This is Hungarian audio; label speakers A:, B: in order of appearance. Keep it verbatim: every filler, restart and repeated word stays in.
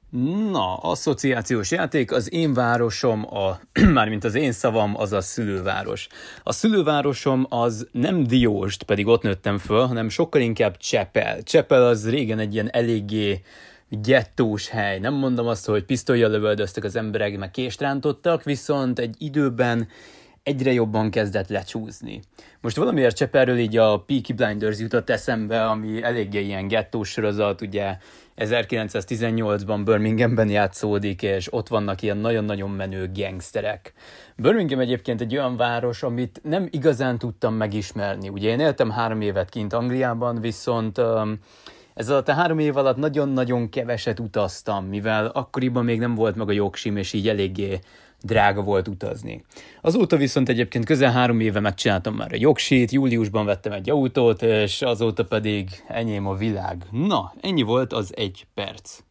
A: Na, asszociációs játék, az én városom, a, mármint az én szavam, az a szülőváros. A szülővárosom az nem Diósd, pedig ott nőttem föl, hanem sokkal inkább Csepel. Csepel az régen egy ilyen eléggé gettós hely. Nem mondom azt, hogy pisztollyal lövöldöztek az emberek, meg kést rántottak, viszont egy időben egyre jobban kezdett lecsúszni. Most valamiért Csepelről így a Peaky Blinders jutott eszembe, ami eléggé ilyen gettós sorozat, ugye ezerkilencszáztizennyolcban Birminghamben játszódik, és ott vannak ilyen nagyon-nagyon menő gangsterek. Birmingham egyébként egy olyan város, amit nem igazán tudtam megismerni. Ugye én éltem három évet kint Angliában, viszont um, ez alatt a három év alatt nagyon-nagyon keveset utaztam, mivel akkoriban még nem volt meg a jogsim, és így eléggé drága volt utazni. Azóta viszont egyébként közel három éve megcsináltam már a jogsit, júliusban vettem egy autót, és azóta pedig enyém a világ. Na, ennyi volt az egy perc.